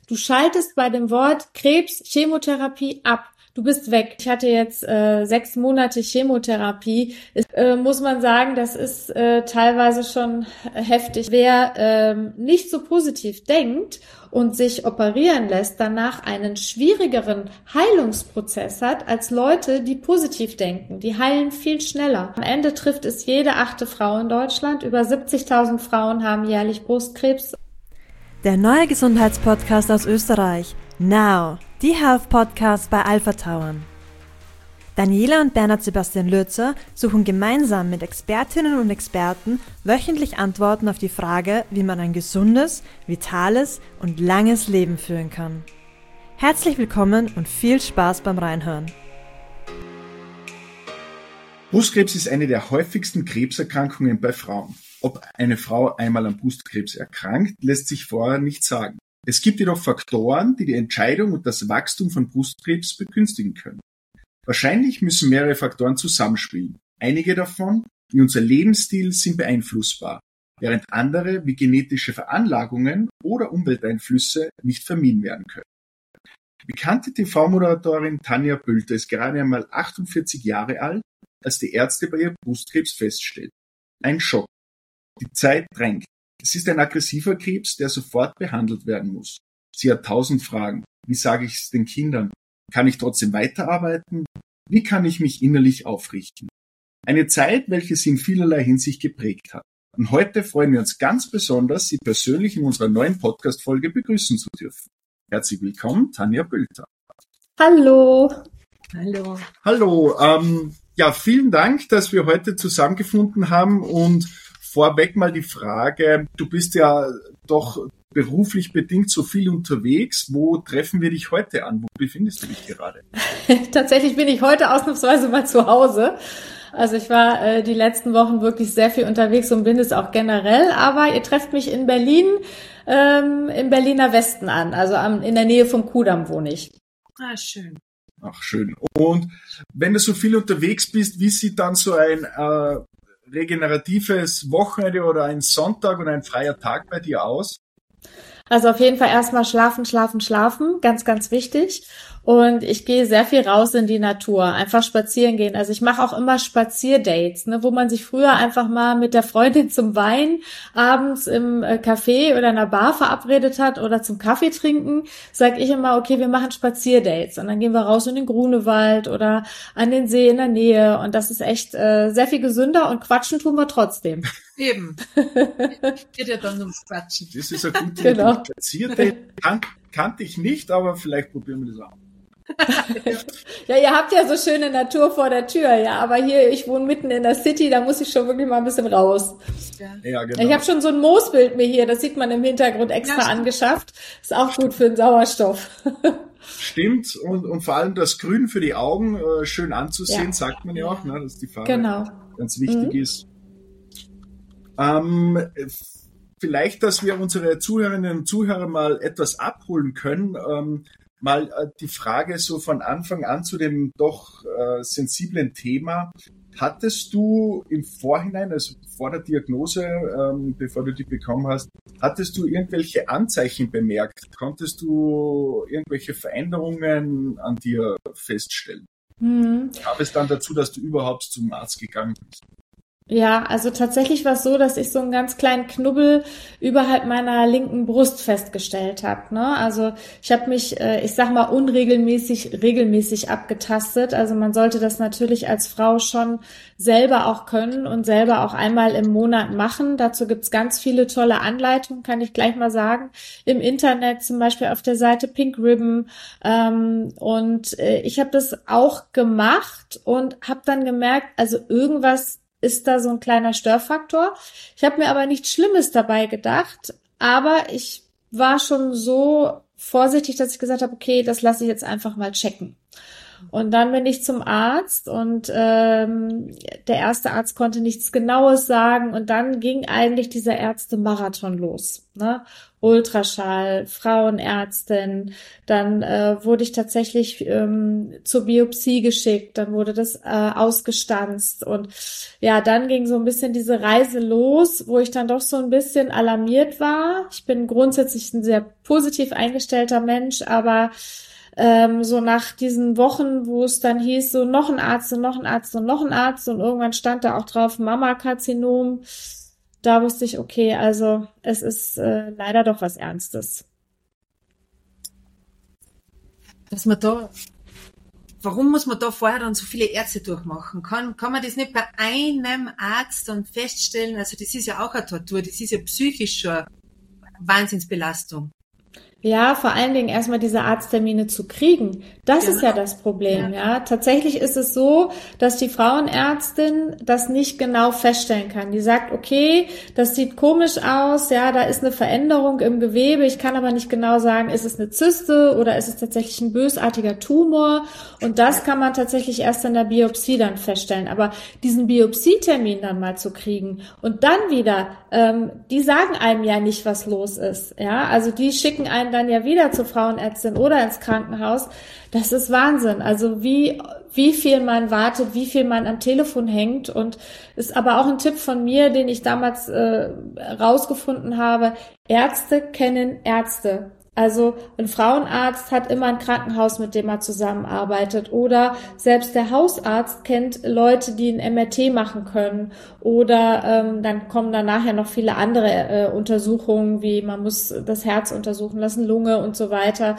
Du schaltest bei dem Wort Krebs, Chemotherapie ab. Du bist weg. Ich hatte jetzt 6 Monate Chemotherapie. Muss man sagen, das ist teilweise schon heftig. Wer nicht so positiv denkt und sich operieren lässt, danach einen schwierigeren Heilungsprozess hat als Leute, die positiv denken. Die heilen viel schneller. Am Ende trifft es jede 8. Frau in Deutschland. Über 70.000 Frauen haben jährlich Brustkrebs. Der neue Gesundheitspodcast aus Österreich. Now, die Health Podcast bei Alpha Tauern. Daniela und Bernhard Sebastian Lürzer suchen gemeinsam mit Expertinnen und Experten wöchentlich Antworten auf die Frage, wie man ein gesundes, vitales und langes Leben führen kann. Herzlich willkommen und viel Spaß beim Reinhören. Brustkrebs ist eine der häufigsten Krebserkrankungen bei Frauen. Ob eine Frau einmal an Brustkrebs erkrankt, lässt sich vorher nicht sagen. Es gibt jedoch Faktoren, die die Entscheidung und das Wachstum von Brustkrebs begünstigen können. Wahrscheinlich müssen mehrere Faktoren zusammenspielen. Einige davon, wie unser Lebensstil, sind beeinflussbar, während andere, wie genetische Veranlagungen oder Umwelteinflüsse, nicht vermieden werden können. Die bekannte TV-Moderatorin Tanja Bülter ist gerade einmal 48 Jahre alt, als die Ärzte bei ihr Brustkrebs feststellten. Ein Schock. Die Zeit drängt. Es ist ein aggressiver Krebs, der sofort behandelt werden muss. Sie hat 1000 Fragen. Wie sage ich es den Kindern? Kann ich trotzdem weiterarbeiten? Wie kann ich mich innerlich aufrichten? Eine Zeit, welche sie in vielerlei Hinsicht geprägt hat. Und heute freuen wir uns ganz besonders, Sie persönlich in unserer neuen Podcast-Folge begrüßen zu dürfen. Herzlich willkommen, Tanja Bülter. Hallo. Hallo. Hallo. Vielen Dank, dass wir heute zusammengefunden haben und vorweg mal die Frage, du bist ja doch beruflich bedingt so viel unterwegs. Wo treffen wir dich heute an? Wo befindest du dich gerade? Tatsächlich bin ich heute ausnahmsweise mal zu Hause. Also ich war die letzten Wochen wirklich sehr viel unterwegs und bin es auch generell. Aber ihr trefft mich in Berlin, im Berliner Westen an. Also in der Nähe vom Kudamm wohne ich. Ah, schön. Ach, schön. Und wenn du so viel unterwegs bist, wie sieht dann so ein regeneratives Wochenende oder ein Sonntag oder ein freier Tag bei dir aus? Also auf jeden Fall erstmal schlafen, ganz, ganz wichtig. Und ich gehe sehr viel raus in die Natur, einfach spazieren gehen. Also ich mache auch immer Spazierdates, wo man sich früher einfach mal mit der Freundin zum Wein abends im Café oder in einer Bar verabredet hat oder zum Kaffee trinken, sage ich immer, okay, wir machen Spazierdates. Und dann gehen wir raus in den Grunewald oder an den See in der Nähe. Und das ist echt sehr viel gesünder und quatschen tun wir trotzdem. Eben. Geht ja dann ums Quatschen. Das ist ein guter Genau. Spazierdate. Kannte ich nicht, aber vielleicht probieren wir das auch. Ja, ihr habt ja so schöne Natur vor der Tür, ja, aber hier, ich wohne mitten in der City, da muss ich schon wirklich mal ein bisschen raus. Ja, genau. Ich habe schon so ein Moosbild mir hier, das sieht man im Hintergrund extra angeschafft. Ist auch gut für den Sauerstoff. Stimmt, und vor allem das Grün für die Augen schön anzusehen, sagt man ja auch, dass die Farbe ganz wichtig ist. Vielleicht, dass wir unsere Zuhörerinnen und Zuhörer mal etwas abholen können, mal die Frage so von Anfang an zu dem doch sensiblen Thema. Hattest du im Vorhinein, also vor der Diagnose, bevor du die bekommen hast, hattest du irgendwelche Anzeichen bemerkt? Konntest du irgendwelche Veränderungen an dir feststellen? Gab es dann dazu, dass du überhaupt zum Arzt gegangen bist? Ja, also tatsächlich war es so, dass ich so einen ganz kleinen Knubbel überhalb meiner linken Brust festgestellt habe. Also ich habe mich, ich sag mal, regelmäßig abgetastet. Also man sollte das natürlich als Frau schon selber auch können und selber auch einmal im Monat machen. Dazu gibt's ganz viele tolle Anleitungen, kann ich gleich mal sagen. Im Internet, zum Beispiel auf der Seite Pink Ribbon. Und ich habe das auch gemacht und habe dann gemerkt, also irgendwas ist da so ein kleiner Störfaktor. Ich habe mir aber nichts Schlimmes dabei gedacht, aber ich war schon so vorsichtig, dass ich gesagt habe, okay, das lasse ich jetzt einfach mal checken. Und dann bin ich zum Arzt und der erste Arzt konnte nichts Genaues sagen und dann ging eigentlich dieser Ärzte-Marathon los. Ultraschall, Frauenärztin, dann wurde ich tatsächlich zur Biopsie geschickt, dann wurde das ausgestanzt und ja, dann ging so ein bisschen diese Reise los, wo ich dann doch so ein bisschen alarmiert war. Ich bin grundsätzlich ein sehr positiv eingestellter Mensch, aber so nach diesen Wochen, wo es dann hieß, so noch ein Arzt und noch ein Arzt und noch ein Arzt und irgendwann stand da auch drauf Mammakarzinom, da wusste ich, okay, also es ist leider doch was Ernstes. Dass man da, warum muss man da vorher dann so viele Ärzte durchmachen? Kann man das nicht bei einem Arzt dann feststellen? Also das ist ja auch eine Tortur, das ist ja psychisch schon eine Wahnsinnsbelastung. Ja, vor allen Dingen erstmal diese Arzttermine zu kriegen. Das ist ja das Problem, ja. Tatsächlich ist es so, dass die Frauenärztin das nicht genau feststellen kann. Die sagt, okay, das sieht komisch aus, ja, da ist eine Veränderung im Gewebe. Ich kann aber nicht genau sagen, ist es eine Zyste oder ist es tatsächlich ein bösartiger Tumor? Und das kann man tatsächlich erst in der Biopsie dann feststellen. Aber diesen Biopsietermin dann mal zu kriegen und dann wieder, die sagen einem ja nicht, was los ist, ja. Also die schicken einen dann ja wieder zur Frauenärztin oder ins Krankenhaus. Das ist Wahnsinn. Also wie viel man wartet, wie viel man am Telefon hängt und ist aber auch ein Tipp von mir, den ich damals rausgefunden habe. Ärzte kennen Ärzte. Also ein Frauenarzt hat immer ein Krankenhaus, mit dem er zusammenarbeitet oder selbst der Hausarzt kennt Leute, die ein MRT machen können oder dann kommen dann nachher noch viele andere Untersuchungen, wie man muss das Herz untersuchen lassen, Lunge und so weiter.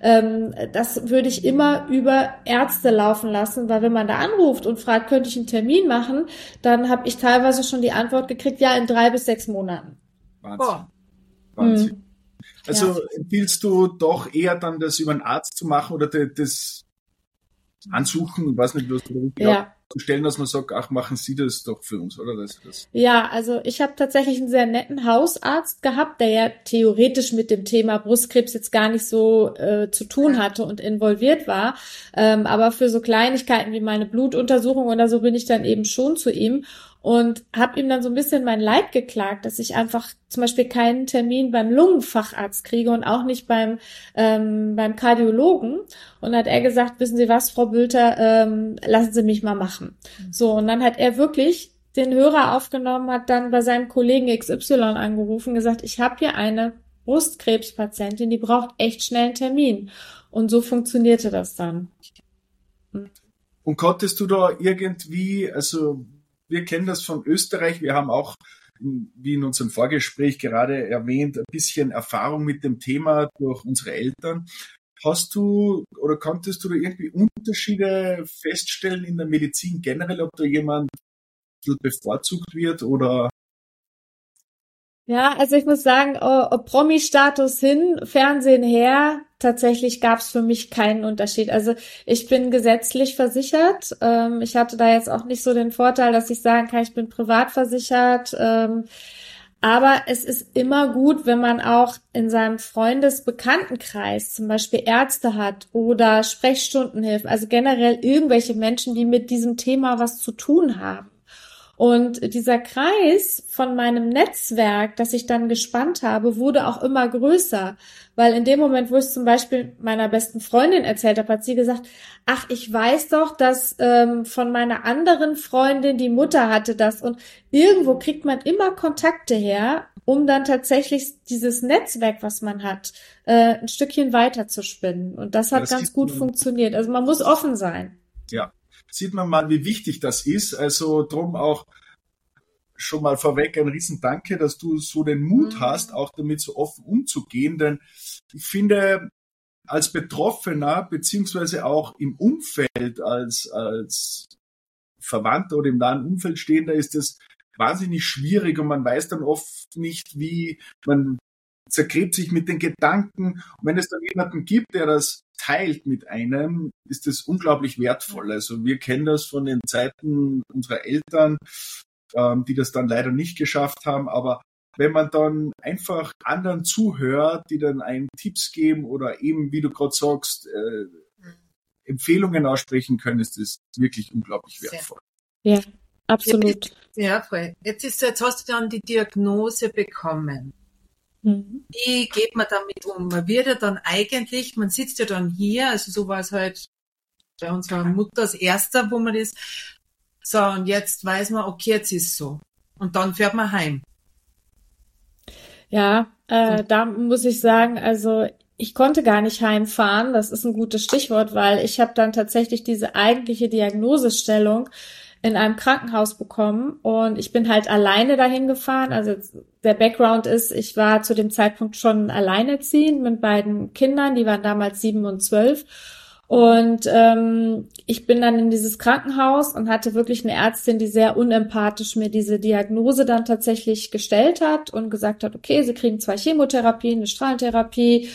Das würde ich immer über Ärzte laufen lassen, weil wenn man da anruft und fragt, könnte ich einen Termin machen, dann habe ich teilweise schon die Antwort gekriegt, ja, in 3 bis 6 Monaten. Wahnsinn. Wahnsinn. Mhm. Also empfiehlst du doch eher dann das über einen Arzt zu machen oder das ansuchen, ich weiß nicht, was du zu stellen, dass man sagt, ach, machen Sie das doch für uns, oder? Das. Ja, also ich habe tatsächlich einen sehr netten Hausarzt gehabt, der ja theoretisch mit dem Thema Brustkrebs jetzt gar nicht so zu tun hatte und involviert war. Aber für so Kleinigkeiten wie meine Blutuntersuchung oder so bin ich dann eben schon zu ihm und habe ihm dann so ein bisschen mein Leid geklagt, dass ich einfach zum Beispiel keinen Termin beim Lungenfacharzt kriege und auch nicht beim Kardiologen. Und dann hat er gesagt, wissen Sie was, Frau Bülter, lassen Sie mich mal machen. So, und dann hat er wirklich den Hörer aufgenommen, hat dann bei seinem Kollegen XY angerufen, gesagt, ich habe hier eine Brustkrebspatientin, die braucht echt schnell einen Termin. Und so funktionierte das dann. Und konntest du da irgendwie, also wir kennen das von Österreich, wir haben auch, wie in unserem Vorgespräch gerade erwähnt, ein bisschen Erfahrung mit dem Thema durch unsere Eltern. Hast du oder konntest du da irgendwie Unterschiede feststellen in der Medizin generell, ob da jemand bevorzugt wird oder? Ja, also ich muss sagen, Promi-Status hin, Fernsehen her, tatsächlich gab's für mich keinen Unterschied. Also ich bin gesetzlich versichert. Ich hatte da jetzt auch nicht so den Vorteil, dass ich sagen kann, ich bin privat versichert. Aber es ist immer gut, wenn man auch in seinem Freundesbekanntenkreis zum Beispiel Ärzte hat oder Sprechstundenhilfen, also generell irgendwelche Menschen, die mit diesem Thema was zu tun haben. Und dieser Kreis von meinem Netzwerk, das ich dann gespannt habe, wurde auch immer größer. Weil in dem Moment, wo ich es zum Beispiel meiner besten Freundin erzählt habe, hat sie gesagt, ach, ich weiß doch, dass von meiner anderen Freundin die Mutter hatte das. Und irgendwo kriegt man immer Kontakte her, um dann tatsächlich dieses Netzwerk, was man hat, ein Stückchen weiter zu spinnen. Und das hat ganz gut funktioniert. Also man muss offen sein. Ja. Sieht man mal, wie wichtig das ist. Also drum auch schon mal vorweg ein Riesendanke, dass du so den Mut hast, auch damit so offen umzugehen. Denn ich finde, als Betroffener, beziehungsweise auch im Umfeld, als Verwandter oder im nahen Umfeld Stehender, ist das wahnsinnig schwierig und man weiß dann oft nicht, wie man zergräbt sich mit den Gedanken. Und wenn es dann jemanden gibt, der das teilt mit einem, ist das unglaublich wertvoll. Also wir kennen das von den Zeiten unserer Eltern, die das dann leider nicht geschafft haben. Aber wenn man dann einfach anderen zuhört, die dann einen Tipps geben oder eben, wie du gerade sagst, Empfehlungen aussprechen können, ist das wirklich unglaublich wertvoll. Ja, absolut. Ja, voll. Jetzt hast du dann die Diagnose bekommen. Wie geht man damit um? Man wird ja dann eigentlich, man sitzt ja dann hier, also so war es halt bei unserer Mutter das Erste, wo man das, so, und jetzt weiß man, okay, jetzt ist so. Und dann fährt man heim. Ja, da muss ich sagen, also ich konnte gar nicht heimfahren. Das ist ein gutes Stichwort, weil ich habe dann tatsächlich diese eigentliche Diagnosestellung in einem Krankenhaus bekommen und ich bin halt alleine dahin gefahren. Also der Background ist, ich war zu dem Zeitpunkt schon alleinerziehend mit beiden Kindern, die waren damals 7 und 12. Und ich bin dann in dieses Krankenhaus und hatte wirklich eine Ärztin, die sehr unempathisch mir diese Diagnose dann tatsächlich gestellt hat und gesagt hat, okay, Sie kriegen 2 Chemotherapien, eine Strahlentherapie,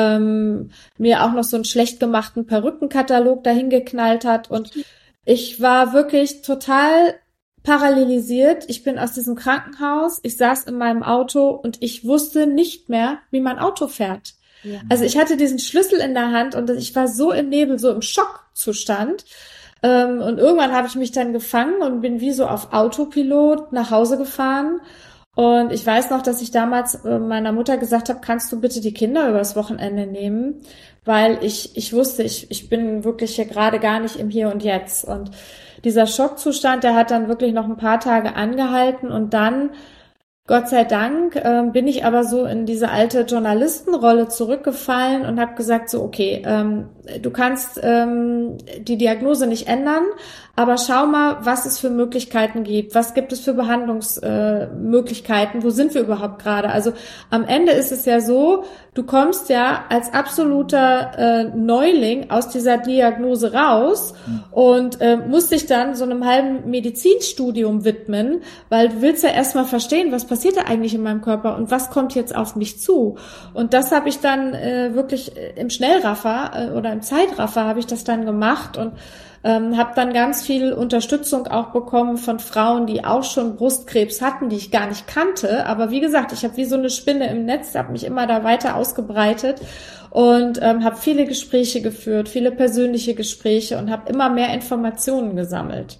mir auch noch so einen schlecht gemachten Perückenkatalog dahin geknallt hat und ich war wirklich total parallelisiert. Ich bin aus diesem Krankenhaus, ich saß in meinem Auto und ich wusste nicht mehr, wie mein Auto fährt. Ja. Also ich hatte diesen Schlüssel in der Hand und ich war so im Nebel, so im Schockzustand. Und irgendwann habe ich mich dann gefangen und bin wie so auf Autopilot nach Hause gefahren. Und ich weiß noch, dass ich damals meiner Mutter gesagt habe, kannst du bitte die Kinder übers Wochenende nehmen? Weil ich wusste, ich bin wirklich hier gerade gar nicht im Hier und Jetzt. Und dieser Schockzustand, der hat dann wirklich noch ein paar Tage angehalten und dann Gott sei Dank bin ich aber so in diese alte Journalistenrolle zurückgefallen und habe gesagt, so okay, du kannst die Diagnose nicht ändern, aber schau mal, was es für Möglichkeiten gibt. Was gibt es für Behandlungsmöglichkeiten? Wo sind wir überhaupt gerade? Also am Ende ist es ja so, du kommst ja als absoluter Neuling aus dieser Diagnose raus und musst dich dann so einem halben Medizinstudium widmen, weil du willst ja erstmal verstehen, was passiert da eigentlich in meinem Körper und was kommt jetzt auf mich zu. Und das habe ich dann wirklich im Schnellraffer oder im Zeitraffer habe ich das dann gemacht und habe dann ganz viel Unterstützung auch bekommen von Frauen, die auch schon Brustkrebs hatten, die ich gar nicht kannte. Aber wie gesagt, ich habe wie so eine Spinne im Netz, habe mich immer da weiter ausgebreitet und habe viele Gespräche geführt, viele persönliche Gespräche und habe immer mehr Informationen gesammelt.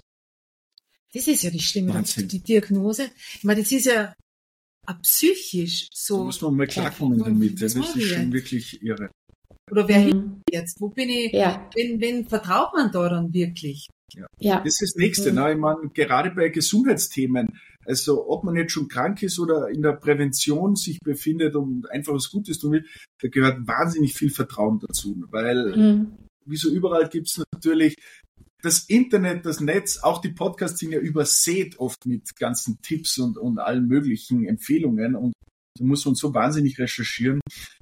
Das ist ja die Schlimme, die Diagnose. Ich meine, das ist ja psychisch so. Da muss man mal klarkommen damit. Das ist schon wirklich irre. Oder wer jetzt? Wo bin ich? Ja. Wen vertraut man da dann wirklich? Ja. Das ist das Nächste. Ne? Ich meine, gerade bei Gesundheitsthemen, also ob man jetzt schon krank ist oder in der Prävention sich befindet und einfach was Gutes tun will, da gehört wahnsinnig viel Vertrauen dazu. Weil, wie so überall gibt's natürlich das Internet, das Netz, auch die Podcasts sind ja übersät oft mit ganzen Tipps und allen möglichen Empfehlungen und da muss man so wahnsinnig recherchieren.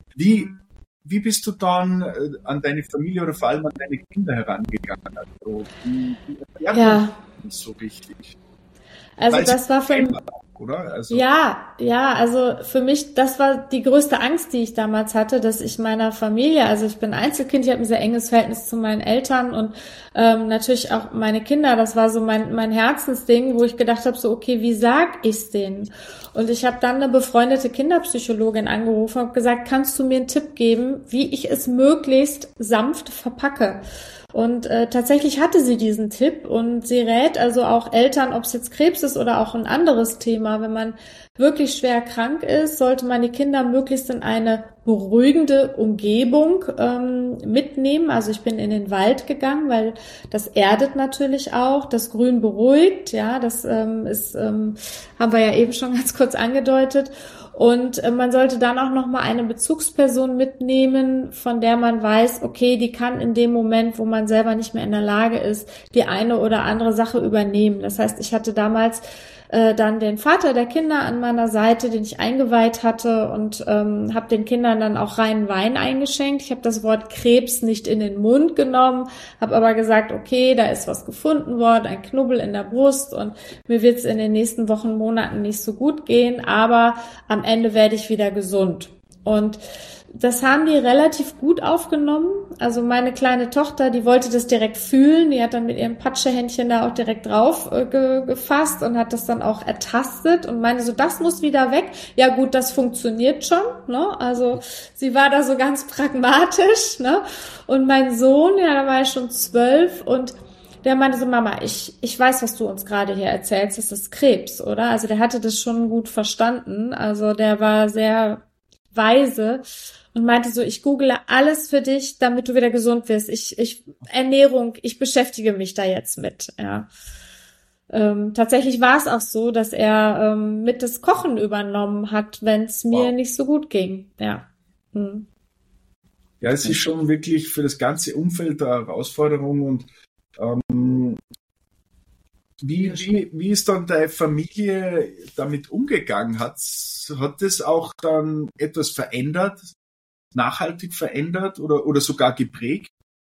Wie bist du dann an deine Familie oder vor allem an deine Kinder herangegangen? Also, wie das ist so wichtig? Also das war für mich, oder? Also, also für mich, das war die größte Angst, die ich damals hatte, dass ich meiner Familie, also ich bin Einzelkind, ich habe ein sehr enges Verhältnis zu meinen Eltern und natürlich auch meine Kinder, das war so mein Herzensding, wo ich gedacht habe, so okay, wie sag ich's denen? Und ich habe dann eine befreundete Kinderpsychologin angerufen und gesagt, kannst du mir einen Tipp geben, wie ich es möglichst sanft verpacke? Und tatsächlich hatte sie diesen Tipp und sie rät also auch Eltern, ob es jetzt Krebs ist oder auch ein anderes Thema, wenn man wirklich schwer krank ist, sollte man die Kinder möglichst in eine beruhigende Umgebung mitnehmen. Also ich bin in den Wald gegangen, weil das erdet natürlich auch, das Grün beruhigt, ja, das haben wir ja eben schon ganz kurz angedeutet. Und man sollte dann auch nochmal eine Bezugsperson mitnehmen, von der man weiß, okay, die kann in dem Moment, wo man selber nicht mehr in der Lage ist, die eine oder andere Sache übernehmen. Das heißt, ich hatte damals dann den Vater der Kinder an meiner Seite, den ich eingeweiht hatte und habe den Kindern dann auch reinen Wein eingeschenkt. Ich habe das Wort Krebs nicht in den Mund genommen, habe aber gesagt, okay, da ist was gefunden worden, ein Knubbel in der Brust und mir wird es in den nächsten Wochen, Monaten nicht so gut gehen, aber am Ende werde ich wieder gesund. Und das haben die relativ gut aufgenommen. Also meine kleine Tochter, die wollte das direkt fühlen. Die hat dann mit ihrem Patschehändchen da auch direkt drauf gefasst und hat das dann auch ertastet und meinte so, das muss wieder weg. Ja gut, das funktioniert schon, ne? Also sie war da so ganz pragmatisch, ne? Und mein Sohn, ja, da war er schon 12 und der meinte so, Mama, ich weiß, was du uns gerade hier erzählst, das ist Krebs, oder? Also der hatte das schon gut verstanden. Also der war sehr weise und meinte so, ich google alles für dich, damit du wieder gesund wirst. Ernährung, ich beschäftige mich da jetzt mit, ja. Tatsächlich war es auch so, dass er mit das Kochen übernommen hat, wenn es mir nicht so gut ging, ja. Mhm. Ja, es ist schon wirklich für das ganze Umfeld eine Herausforderung und wie ist dann deine Familie damit umgegangen? Hat das auch dann etwas verändert, nachhaltig verändert oder sogar geprägt?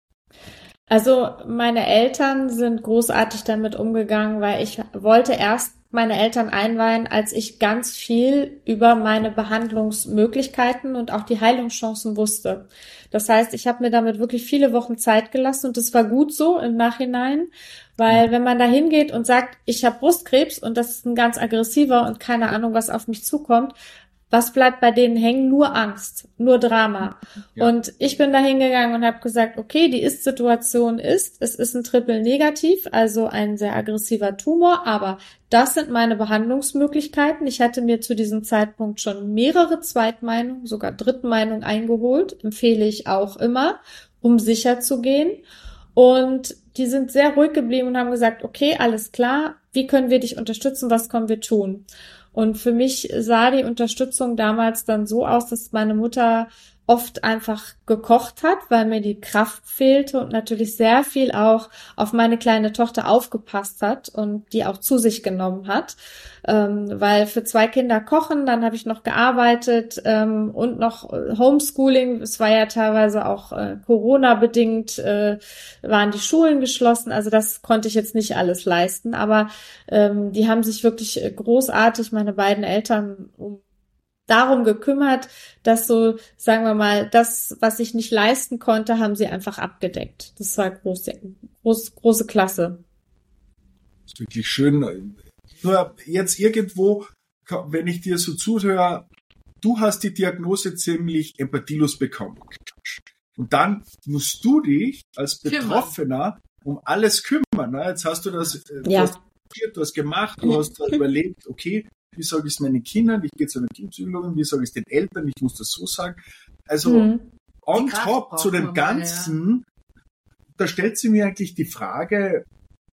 Also meine Eltern sind großartig damit umgegangen, weil ich wollte erst meine Eltern einweihen, als ich ganz viel über meine Behandlungsmöglichkeiten und auch die Heilungschancen wusste. Das heißt, ich habe mir damit wirklich viele Wochen Zeit gelassen und das war gut so im Nachhinein, weil wenn man da hingeht und sagt, ich habe Brustkrebs und das ist ein ganz aggressiver und keine Ahnung, was auf mich zukommt, was bleibt bei denen hängen? Nur Angst, nur Drama. Ja. Und ich bin da hingegangen und habe gesagt, okay, die Ist-Situation ist, es ist ein Triple-Negativ, also ein sehr aggressiver Tumor, aber das sind meine Behandlungsmöglichkeiten. Ich hatte mir zu diesem Zeitpunkt schon mehrere Zweitmeinungen, sogar Drittmeinungen eingeholt, empfehle ich auch immer, um sicher zu gehen. Und die sind sehr ruhig geblieben und haben gesagt, okay, alles klar, wie können wir dich unterstützen, was können wir tun? Und für mich sah die Unterstützung damals dann so aus, dass meine Mutter oft einfach gekocht hat, weil mir die Kraft fehlte und natürlich sehr viel auch auf meine kleine Tochter aufgepasst hat und die auch zu sich genommen hat, weil für 2 Kinder kochen, dann habe ich noch gearbeitet und noch Homeschooling, es war ja teilweise auch Corona-bedingt, waren die Schulen geschlossen, also das konnte ich jetzt nicht alles leisten, aber die haben sich wirklich großartig, meine beiden Eltern, darum gekümmert, dass so, sagen wir mal, das, was ich nicht leisten konnte, haben sie einfach abgedeckt. Das war große Klasse. Das ist wirklich schön. Nur jetzt irgendwo, wenn ich dir so zuhöre, du hast die Diagnose ziemlich empathielos bekommen. Und dann musst du dich als Betroffener um alles kümmern. Ne? Jetzt hast du das, du hast gemacht, du hast überlegt, okay, wie sage ich es meinen Kindern? Ich gehe zu einer Kindpsychologin. Wie sage ich es den Eltern? Ich muss das so sagen. Also on top zu dem Ganzen, da stellt sie mir eigentlich die Frage,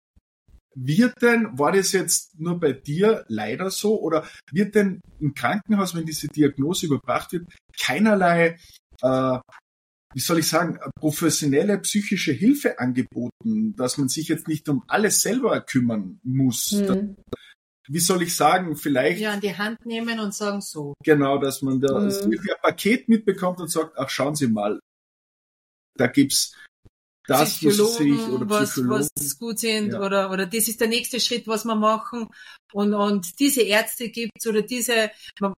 war das jetzt nur bei dir leider so? Oder wird denn im Krankenhaus, wenn diese Diagnose überbracht wird, keinerlei, wie soll ich sagen, professionelle psychische Hilfe angeboten, dass man sich jetzt nicht um alles selber kümmern muss? Wie soll ich sagen, vielleicht... Ja, an die Hand nehmen und sagen so. Genau, dass man da ein Paket mitbekommt und sagt, ach, schauen Sie mal, da gibt's das, Psychologen, was gut sind, oder das ist der nächste Schritt, was wir machen, und diese Ärzte gibt's, oder diese,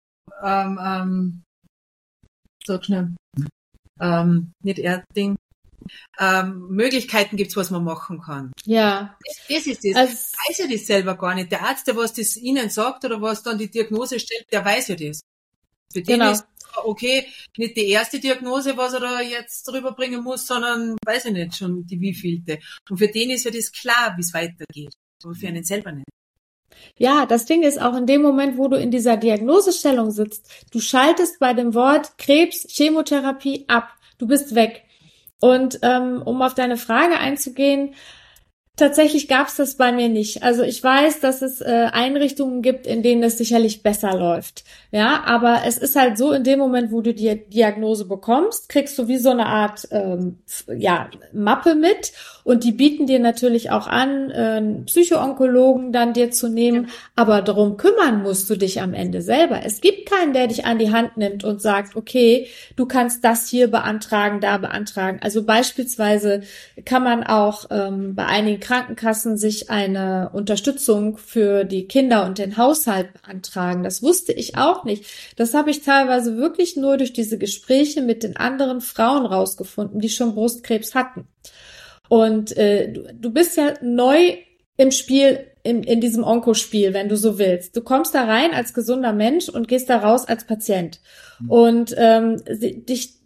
sag schnell, nicht Ärztin, Möglichkeiten gibt's, was man machen kann. Ja. Das ist das. Also, weiß ja das selber gar nicht. Der Arzt, der was das ihnen sagt oder was dann die Diagnose stellt, der weiß ja das. Für den ist okay, nicht die erste Diagnose, was er da jetzt drüber bringen muss, sondern, weiß ich nicht, schon die wievielte. Und für den ist ja das klar, wie es weitergeht. Aber für einen selber nicht. Ja, das Ding ist auch in dem Moment, wo du in dieser Diagnosestellung sitzt, du schaltest bei dem Wort Krebs, Chemotherapie ab. Du bist weg. Und um auf deine Frage einzugehen, tatsächlich gab es das bei mir nicht. Also ich weiß, dass es Einrichtungen gibt, in denen es sicherlich besser läuft. Ja, aber es ist halt so, in dem Moment, wo du die Diagnose bekommst, kriegst du wie so eine Art Mappe mit, und die bieten dir natürlich auch an, einen Psychoonkologen dann dir zu nehmen, aber darum kümmern musst du dich am Ende selber. Es gibt keinen, der dich an die Hand nimmt und sagt, okay, du kannst das hier beantragen, da beantragen. Also beispielsweise kann man auch bei einigen Krankenkassen sich eine Unterstützung für die Kinder und den Haushalt beantragen. Das wusste ich auch nicht. Das habe ich teilweise wirklich nur durch diese Gespräche mit den anderen Frauen rausgefunden, die schon Brustkrebs hatten. Und du bist ja neu im Spiel, in diesem Onkospiel, wenn du so willst. Du kommst da rein als gesunder Mensch und gehst da raus als Patient. Und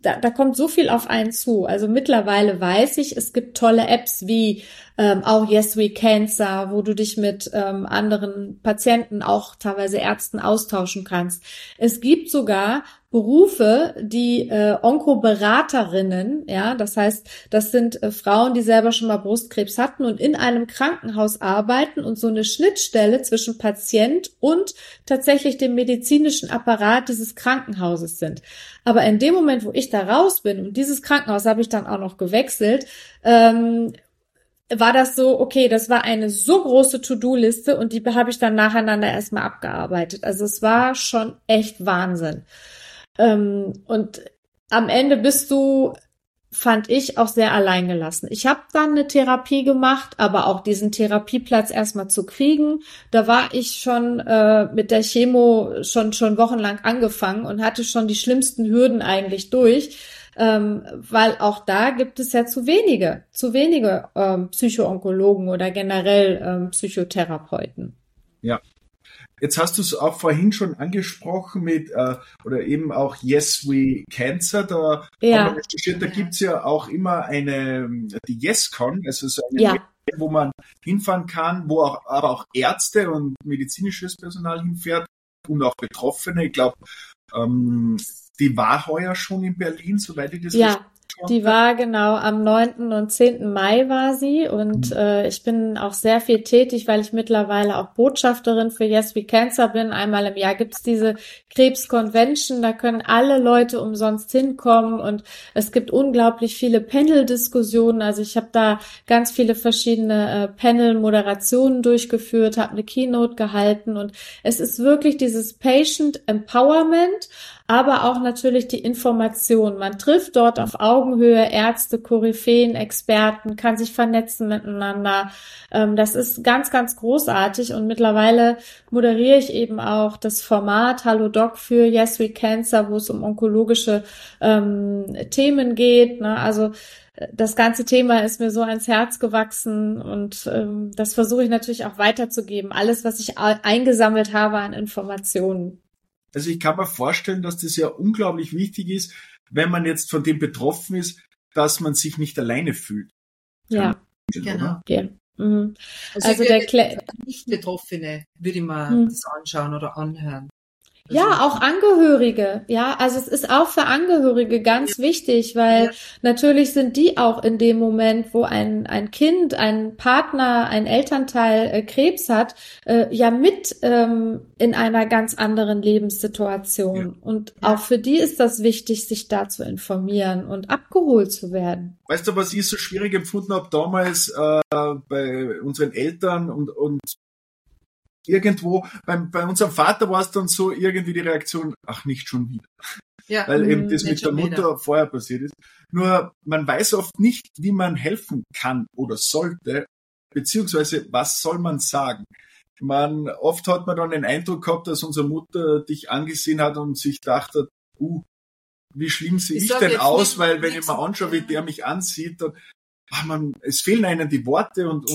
da kommt so viel auf einen zu. Also mittlerweile weiß ich, es gibt tolle Apps wie auch Yes We Cancer, wo du dich mit anderen Patienten, auch teilweise Ärzten austauschen kannst. Es gibt sogar Berufe, die Onkoberaterinnen, ja, das heißt, das sind Frauen, die selber schon mal Brustkrebs hatten und in einem Krankenhaus arbeiten und so eine Schnittstelle zwischen Patient und tatsächlich dem medizinischen Apparat dieses Krankenhauses sind. Aber in dem Moment, wo ich da raus bin, und dieses Krankenhaus habe ich dann auch noch gewechselt, war das so, okay, das war eine so große To-Do-Liste und die habe ich dann nacheinander erstmal abgearbeitet. Also es war schon echt Wahnsinn. Und am Ende bist du, fand ich, auch sehr alleingelassen. Ich habe dann eine Therapie gemacht, aber auch diesen Therapieplatz erstmal zu kriegen, da war ich schon mit der Chemo schon wochenlang angefangen und hatte schon die schlimmsten Hürden eigentlich durch. Weil auch da gibt es ja zu wenige Psycho-Onkologen oder generell Psychotherapeuten. Ja. Jetzt hast du es auch vorhin schon angesprochen mit, oder eben auch Yes We Cancer, da haben wir recherchiert, da gibt's ja auch immer die YesCon, also so eine Messe, wo man hinfahren kann, wo auch, aber auch Ärzte und medizinisches Personal hinfährt und auch Betroffene. Ich glaube, die war heuer schon in Berlin, soweit ich das verstanden habe. Die war genau am 9. und 10. Mai war sie und ich bin auch sehr viel tätig, weil ich mittlerweile auch Botschafterin für Yes We Cancer bin. Einmal im Jahr gibt's diese Krebs-Convention, da können alle Leute umsonst hinkommen und es gibt unglaublich viele Panel-Diskussionen. Also ich habe da ganz viele verschiedene Panel-Moderationen durchgeführt, habe eine Keynote gehalten und es ist wirklich dieses Patient Empowerment, aber auch natürlich die Information. Man trifft dort auf Augenhöhe Ärzte, Koryphäen, Experten, kann sich vernetzen miteinander. Das ist ganz, ganz großartig und mittlerweile moderiere ich eben auch das Format Hallo Doc für Yes We Cancer, wo es um onkologische Themen geht. Ne? Also das ganze Thema ist mir so ans Herz gewachsen und das versuche ich natürlich auch weiterzugeben. Alles, was ich eingesammelt habe an Informationen. Also ich kann mir vorstellen, dass das ja unglaublich wichtig ist, wenn man jetzt von dem betroffen ist, dass man sich nicht alleine fühlt. Ja, genau. Ja. Mhm. Also der Nicht-Betroffene würde ich mir das anschauen oder anhören. Also ja, auch Angehörige. Ja, also es ist auch für Angehörige ganz wichtig, weil natürlich sind die auch in dem Moment, wo ein Kind, ein Partner, ein Elternteil Krebs hat, ja mit in einer ganz anderen Lebenssituation. Ja. Und auch für die ist das wichtig, sich da zu informieren und abgeholt zu werden. Weißt du, was ich so schwierig empfunden habe damals bei unseren Eltern und irgendwo, bei unserem Vater war es dann so irgendwie die Reaktion, ach, nicht schon wieder. Ja, weil eben das mit der Mutter vorher passiert ist. Nur, man weiß oft nicht, wie man helfen kann oder sollte, beziehungsweise, was soll man sagen? Oft hat man dann den Eindruck gehabt, dass unsere Mutter dich angesehen hat und sich dachte, wie schlimm sehe ich denn aus, weil wenn ich mir anschaue, wie der mich ansieht, dann, es fehlen einem die Worte und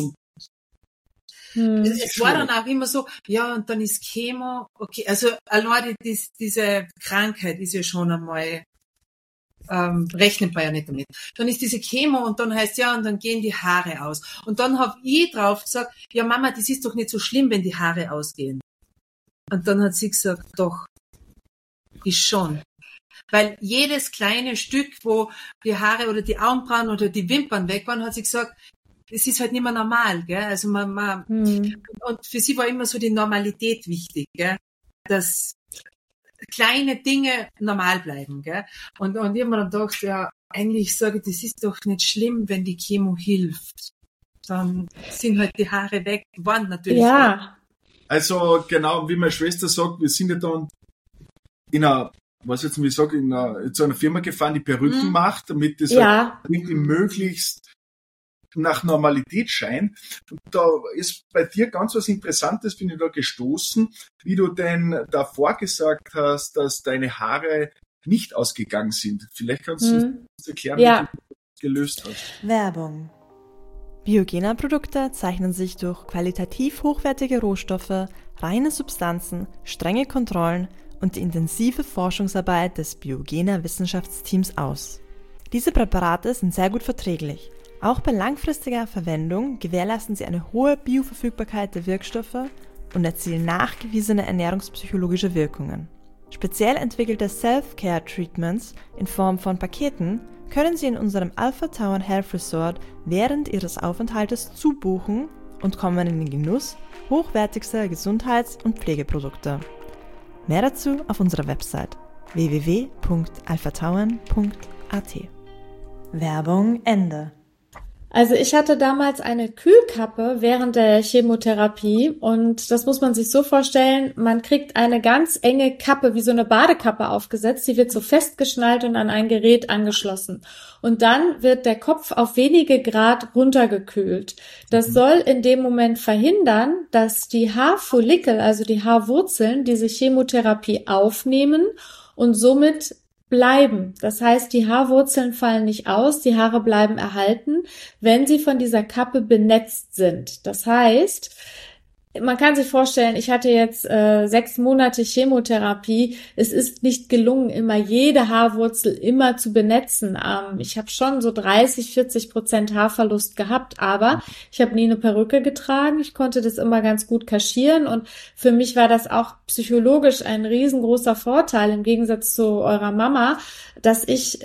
es war dann auch immer so, ja, und dann ist Chemo, okay, also allein diese Krankheit ist ja schon einmal, rechnet man ja nicht damit. Dann ist diese Chemo und dann heißt ja, und dann gehen die Haare aus. Und dann habe ich drauf gesagt, ja Mama, das ist doch nicht so schlimm, wenn die Haare ausgehen. Und dann hat sie gesagt, doch, ist schon. Weil jedes kleine Stück, wo die Haare oder die Augenbrauen oder die Wimpern weg waren, hat sie gesagt, es ist halt nicht mehr normal, gell? Also und für sie war immer so die Normalität wichtig, gell? Dass kleine Dinge normal bleiben, gell? Und ich habe mir dann gedacht, ja, eigentlich sage ich, das ist doch nicht schlimm, wenn die Chemo hilft. Dann sind halt die Haare weg, waren natürlich. Ja. Also genau, wie meine Schwester sagt, wir sind ja dann zu einer Firma gefahren, die Perücken macht, damit das halt irgendwie möglichst nach Normalität scheint. Und da ist bei dir ganz was Interessantes, bin ich da gestoßen, wie du denn davor gesagt hast, dass deine Haare nicht ausgegangen sind. Vielleicht kannst du uns erklären, wie du das gelöst hast. Werbung. Biogena-Produkte zeichnen sich durch qualitativ hochwertige Rohstoffe, reine Substanzen, strenge Kontrollen und die intensive Forschungsarbeit des Biogener Wissenschaftsteams aus. Diese Präparate sind sehr gut verträglich. Auch bei langfristiger Verwendung gewährleisten sie eine hohe Bioverfügbarkeit der Wirkstoffe und erzielen nachgewiesene ernährungspsychologische Wirkungen. Speziell entwickelte Self-Care-Treatments in Form von Paketen können Sie in unserem Alpha Tauern Health Resort während Ihres Aufenthaltes zubuchen und kommen in den Genuss hochwertigster Gesundheits- und Pflegeprodukte. Mehr dazu auf unserer Website www.alphatauern.at. Werbung Ende. Also ich hatte damals eine Kühlkappe während der Chemotherapie und das muss man sich so vorstellen, man kriegt eine ganz enge Kappe, wie so eine Badekappe aufgesetzt, die wird so festgeschnallt und an ein Gerät angeschlossen. Und dann wird der Kopf auf wenige Grad runtergekühlt. Das soll in dem Moment verhindern, dass die Haarfollikel, also die Haarwurzeln, diese Chemotherapie aufnehmen und somit bleiben. Das heißt, die Haarwurzeln fallen nicht aus, die Haare bleiben erhalten, wenn sie von dieser Kappe benetzt sind. Das heißt, man kann sich vorstellen, ich hatte jetzt 6 Monate Chemotherapie. Es ist nicht gelungen, immer jede Haarwurzel immer zu benetzen. Ich habe schon so 30-40% Haarverlust gehabt, aber ich habe nie eine Perücke getragen. Ich konnte das immer ganz gut kaschieren und für mich war das auch psychologisch ein riesengroßer Vorteil im Gegensatz zu eurer Mama, dass ich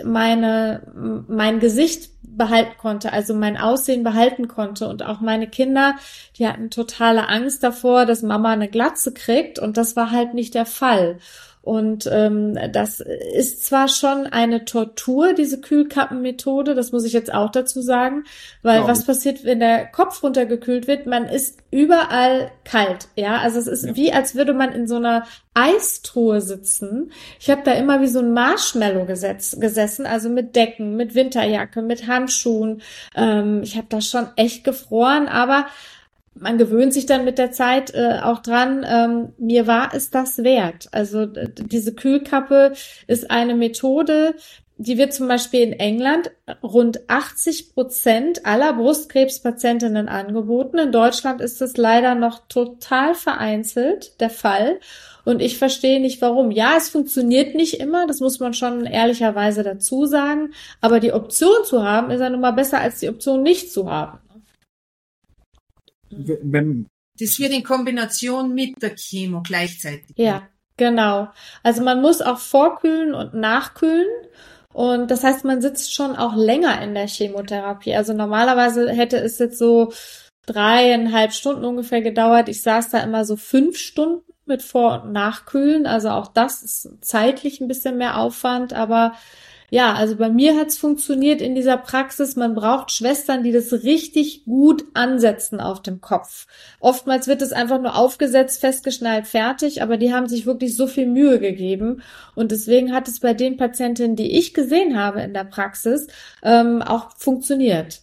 mein Gesicht behalten konnte, also mein Aussehen behalten konnte und auch meine Kinder, die hatten totale Angst davor, dass Mama eine Glatze kriegt und das war halt nicht der Fall. Und das ist zwar schon eine Tortur, diese Kühlkappenmethode, das muss ich jetzt auch dazu sagen, weil was passiert, wenn der Kopf runtergekühlt wird? Man ist überall kalt, ja, also es ist wie, als würde man in so einer Eistruhe sitzen. Ich habe da immer wie so ein Marshmallow gesessen, also mit Decken, mit Winterjacke, mit Handschuhen. Ich habe da schon echt gefroren, aber man gewöhnt sich dann mit der Zeit auch dran. Mir war es das wert. Also diese Kühlkappe ist eine Methode, die wird zum Beispiel in England rund 80% aller Brustkrebspatientinnen angeboten. In Deutschland ist es leider noch total vereinzelt der Fall. Und ich verstehe nicht, warum. Ja, es funktioniert nicht immer, das muss man schon ehrlicherweise dazu sagen. Aber die Option zu haben, ist ja nun mal besser, als die Option nicht zu haben. Das wird in Kombination mit der Chemo gleichzeitig. Ja, genau. Also man muss auch vorkühlen und nachkühlen. Und das heißt, man sitzt schon auch länger in der Chemotherapie. Also normalerweise hätte es jetzt so 3,5 Stunden ungefähr gedauert. Ich saß da immer so 5 Stunden mit Vor- und Nachkühlen. Also auch das ist zeitlich ein bisschen mehr Aufwand. Aber ja, also bei mir hat's funktioniert in dieser Praxis. Man braucht Schwestern, die das richtig gut ansetzen auf dem Kopf. Oftmals wird es einfach nur aufgesetzt, festgeschnallt, fertig, aber die haben sich wirklich so viel Mühe gegeben. Und deswegen hat es bei den Patientinnen, die ich gesehen habe in der Praxis, auch funktioniert.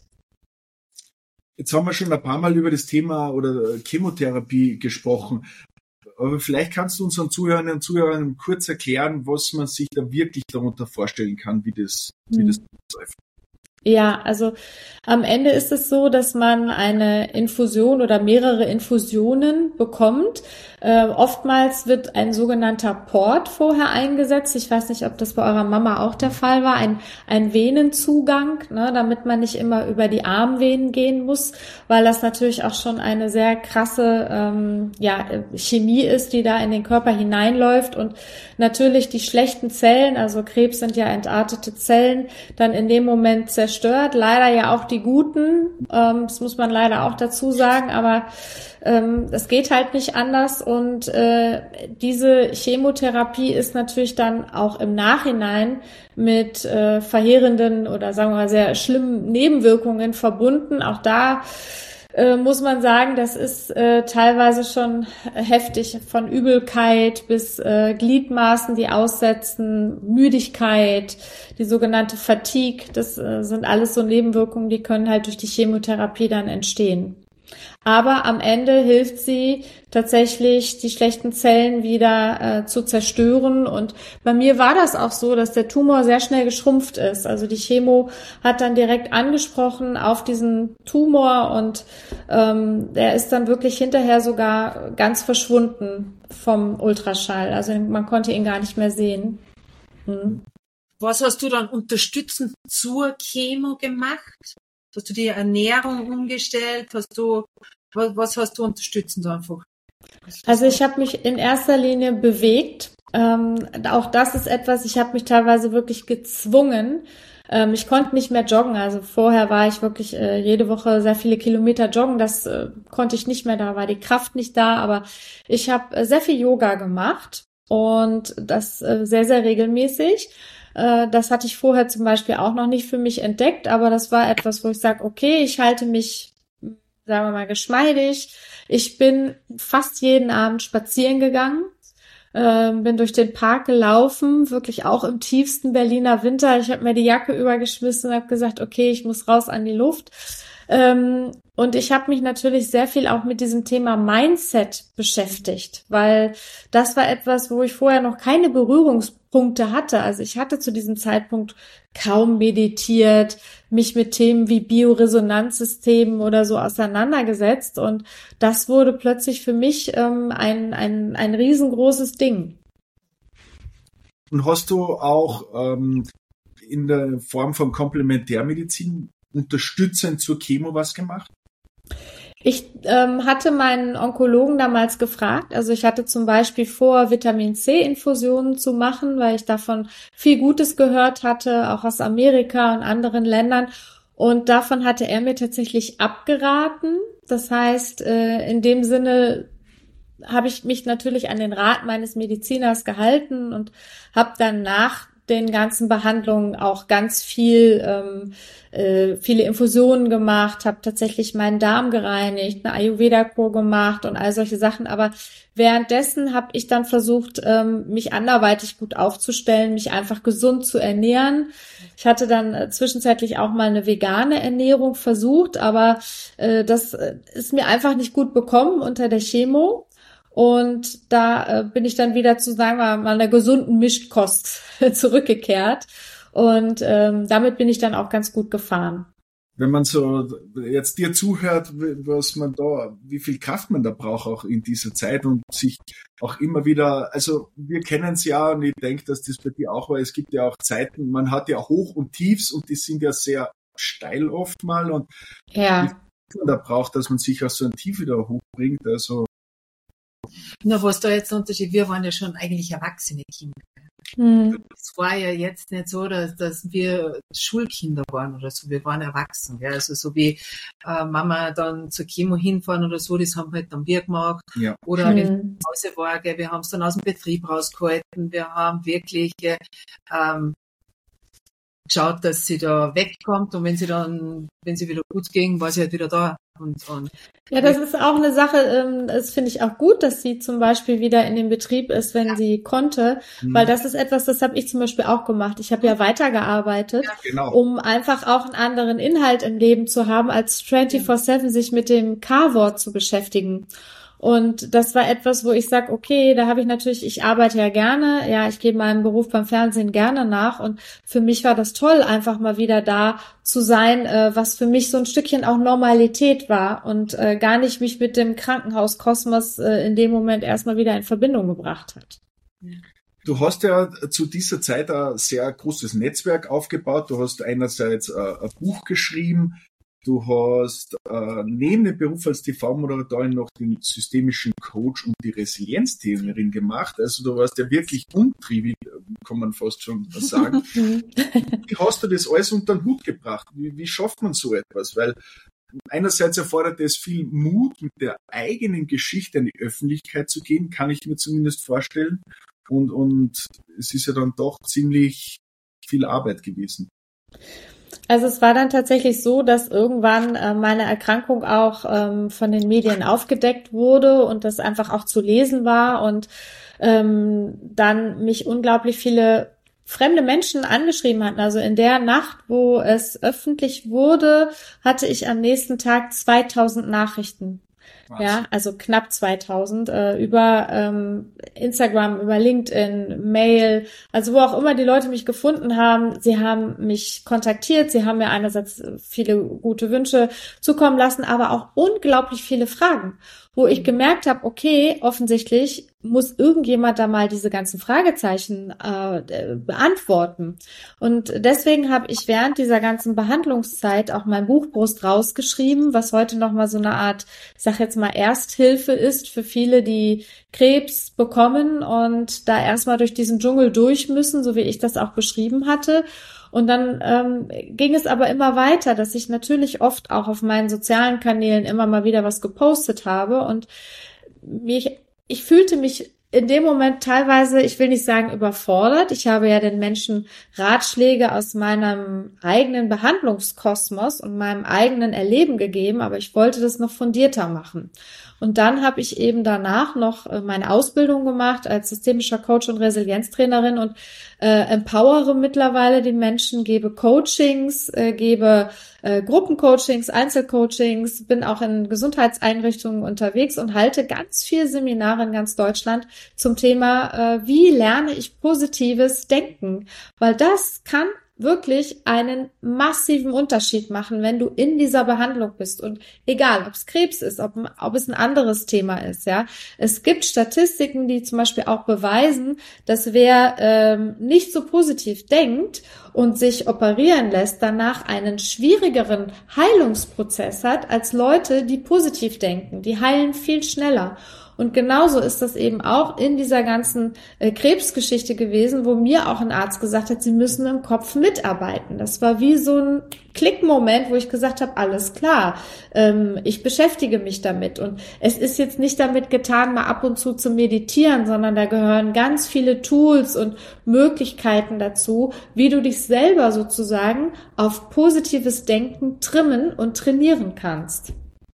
Jetzt haben wir schon ein paar Mal über das Thema oder Chemotherapie gesprochen. Aber vielleicht kannst du unseren Zuhörerinnen und Zuhörern kurz erklären, was man sich da wirklich darunter vorstellen kann, wie das läuft. Ja, also am Ende ist es so, dass man eine Infusion oder mehrere Infusionen bekommt. Oftmals wird ein sogenannter Port vorher eingesetzt. Ich weiß nicht, ob das bei eurer Mama auch der Fall war. Ein Venenzugang, ne, damit man nicht immer über die Armvenen gehen muss, weil das natürlich auch schon eine sehr krasse Chemie ist, die da in den Körper hineinläuft und natürlich die schlechten Zellen, also Krebs sind ja entartete Zellen, dann in dem Moment zerstört. Leider ja auch die guten, das muss man leider auch dazu sagen, aber es geht halt nicht anders und diese Chemotherapie ist natürlich dann auch im Nachhinein mit verheerenden oder sagen wir mal sehr schlimmen Nebenwirkungen verbunden. Auch da muss man sagen, das ist teilweise schon heftig, von Übelkeit bis Gliedmaßen, die aussetzen, Müdigkeit, die sogenannte Fatigue, das sind alles so Nebenwirkungen, die können halt durch die Chemotherapie dann entstehen. Aber am Ende hilft sie tatsächlich, die schlechten Zellen wieder zu zerstören. Und bei mir war das auch so, dass der Tumor sehr schnell geschrumpft ist. Also die Chemo hat dann direkt angesprochen auf diesen Tumor und der ist dann wirklich hinterher sogar ganz verschwunden vom Ultraschall. Also man konnte ihn gar nicht mehr sehen. Was hast du dann unterstützend zur Chemo gemacht? Hast du die Ernährung umgestellt? Was hast du unterstützend einfach? Also ich habe mich in erster Linie bewegt. Auch das ist etwas, ich habe mich teilweise wirklich gezwungen. Ich konnte nicht mehr joggen. Also vorher war ich wirklich jede Woche sehr viele Kilometer joggen. Das konnte ich nicht mehr, da war die Kraft nicht da. Aber ich habe sehr viel Yoga gemacht und das sehr, sehr regelmäßig. Das hatte ich vorher zum Beispiel auch noch nicht für mich entdeckt, aber das war etwas, wo ich sage, okay, ich halte mich, sagen wir mal, geschmeidig. Ich bin fast jeden Abend spazieren gegangen, bin durch den Park gelaufen, wirklich auch im tiefsten Berliner Winter. Ich habe mir die Jacke übergeschmissen und habe gesagt, okay, ich muss raus an die Luft. Und ich habe mich natürlich sehr viel auch mit diesem Thema Mindset beschäftigt, weil das war etwas, wo ich vorher noch keine Berührungspunkte hatte. Also ich hatte zu diesem Zeitpunkt kaum meditiert, mich mit Themen wie Bioresonanzsystemen oder so auseinandergesetzt und das wurde plötzlich für mich ein riesengroßes Ding. Und hast du auch in der Form von Komplementärmedizin unterstützend zur Chemo was gemacht? Ich hatte meinen Onkologen damals gefragt, also ich hatte zum Beispiel vor, Vitamin-C-Infusionen zu machen, weil ich davon viel Gutes gehört hatte, auch aus Amerika und anderen Ländern. Und davon hatte er mir tatsächlich abgeraten. Das heißt, in dem Sinne habe ich mich natürlich an den Rat meines Mediziners gehalten und habe dann nach den ganzen Behandlungen auch ganz viele Infusionen gemacht, habe tatsächlich meinen Darm gereinigt, eine Ayurveda-Kur gemacht und all solche Sachen. Aber währenddessen habe ich dann versucht, mich anderweitig gut aufzustellen, mich einfach gesund zu ernähren. Ich hatte dann zwischenzeitlich auch mal eine vegane Ernährung versucht, aber das ist mir einfach nicht gut bekommen unter der Chemo. Und da bin ich dann wieder zu, sagen wir mal, einer gesunden Mischkost zurückgekehrt. Und damit bin ich dann auch ganz gut gefahren. Wenn man so jetzt dir zuhört, wie viel Kraft man da braucht auch in dieser Zeit und sich auch immer wieder, also wir kennen es ja und ich denke, dass das bei dir auch war, es gibt ja auch Zeiten, man hat ja Hoch und Tiefs und die sind ja sehr steil oft mal und ja. Wie viel man da braucht, dass man sich aus so einem Tief wieder hochbringt, also na, was da jetzt der Unterschied, wir waren ja schon eigentlich erwachsene Kinder. Es war ja jetzt nicht so, dass wir Schulkinder waren oder so, wir waren erwachsen. Gell? Also so wie Mama dann zur Chemo hinfahren oder so, das haben halt dann wir gemacht. Ja. Oder wenn wir zu Hause war, gell, wir haben es dann aus dem Betrieb rausgehalten, wir haben wirklich geschaut, dass sie da wegkommt und wenn sie wieder gut ging, war sie halt wieder da. Und ja, das ist auch eine Sache, das finde ich auch gut, dass sie zum Beispiel wieder in dem Betrieb ist, wenn sie konnte, weil das ist etwas, das habe ich zum Beispiel auch gemacht. Ich habe ja weitergearbeitet, um einfach auch einen anderen Inhalt im Leben zu haben, als 24/7 sich mit dem K-Wort zu beschäftigen. Und das war etwas, wo ich sage, okay, da habe ich natürlich, ich arbeite ja gerne, ja, ich gehe meinem Beruf beim Fernsehen gerne nach und für mich war das toll, einfach mal wieder da zu sein, was für mich so ein Stückchen auch Normalität war und gar nicht mich mit dem Krankenhauskosmos in dem Moment erstmal wieder in Verbindung gebracht hat. Du hast ja zu dieser Zeit ein sehr großes Netzwerk aufgebaut, du hast einerseits ein Buch geschrieben, du hast neben dem Beruf als TV-Moderatorin noch den systemischen Coach und die Resilienztrainerin gemacht. Also du warst ja wirklich umtriebig, kann man fast schon sagen. Wie hast du das alles unter den Hut gebracht? Wie schafft man so etwas? Weil einerseits erfordert es viel Mut, mit der eigenen Geschichte in die Öffentlichkeit zu gehen, kann ich mir zumindest vorstellen. Und es ist ja dann doch ziemlich viel Arbeit gewesen. Also es war dann tatsächlich so, dass irgendwann meine Erkrankung auch von den Medien aufgedeckt wurde und das einfach auch zu lesen war und dann mich unglaublich viele fremde Menschen angeschrieben hatten. Also in der Nacht, wo es öffentlich wurde, hatte ich am nächsten Tag 2000 Nachrichten. Was? Ja, also knapp 2000 über Instagram, über LinkedIn, Mail, also wo auch immer die Leute mich gefunden haben. Sie haben mich kontaktiert, sie haben mir einerseits viele gute Wünsche zukommen lassen, aber auch unglaublich viele Fragen, wo ich gemerkt habe, okay, offensichtlich muss irgendjemand da mal diese ganzen Fragezeichen beantworten. Und deswegen habe ich während dieser ganzen Behandlungszeit auch mein Buch Brust rausgeschrieben, was heute nochmal so eine Art, ich sag jetzt mal, Ersthilfe ist für viele, die Krebs bekommen und da erstmal durch diesen Dschungel durch müssen, so wie ich das auch beschrieben hatte. Und dann ging es aber immer weiter, dass ich natürlich oft auch auf meinen sozialen Kanälen immer mal wieder was gepostet habe und ich fühlte mich in dem Moment teilweise, ich will nicht sagen überfordert. Ich habe ja den Menschen Ratschläge aus meinem eigenen Behandlungskosmos und meinem eigenen Erleben gegeben, aber ich wollte das noch fundierter machen. Und dann habe ich eben danach noch meine Ausbildung gemacht als systemischer Coach und Resilienztrainerin und empowere mittlerweile die Menschen, gebe Coachings, gebe Gruppencoachings, Einzelcoachings, bin auch in Gesundheitseinrichtungen unterwegs und halte ganz viel Seminare in ganz Deutschland zum Thema, wie lerne ich positives Denken, weil das kann wirklich einen massiven Unterschied machen, wenn du in dieser Behandlung bist. Und egal, ob es Krebs ist, ob es ein anderes Thema ist, ja. Es gibt Statistiken, die zum Beispiel auch beweisen, dass wer nicht so positiv denkt und sich operieren lässt, danach einen schwierigeren Heilungsprozess hat als Leute, die positiv denken. Die heilen viel schneller. Und genauso ist das eben auch in dieser ganzen Krebsgeschichte gewesen, wo mir auch ein Arzt gesagt hat, sie müssen im Kopf mitarbeiten. Das war wie so ein Klickmoment, wo ich gesagt habe, alles klar, ich beschäftige mich damit. Und es ist jetzt nicht damit getan, mal ab und zu meditieren, sondern da gehören ganz viele Tools und Möglichkeiten dazu, wie du dich selber sozusagen auf positives Denken trimmen und trainieren kannst.